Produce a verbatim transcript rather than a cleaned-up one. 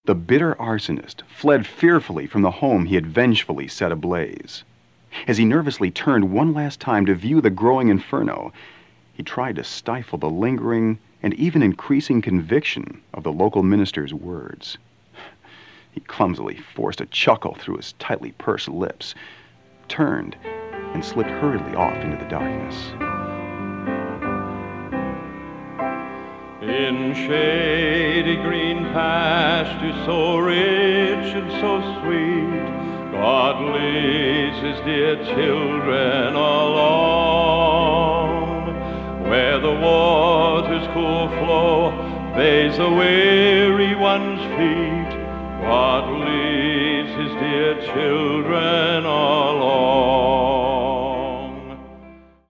The bitter arsonist fled fearfully from the home he had vengefully set ablaze. As he nervously turned one last time to view the growing inferno, he tried to stifle the lingering and even increasing conviction of the local minister's words. He clumsily forced a chuckle through his tightly pursed lips, turned, and slipped hurriedly off into the darkness. In shady green pastures so rich and so sweet, God leads his dear children along, where the water's cool flow bathes the weary one's feet. God leads his dear children along.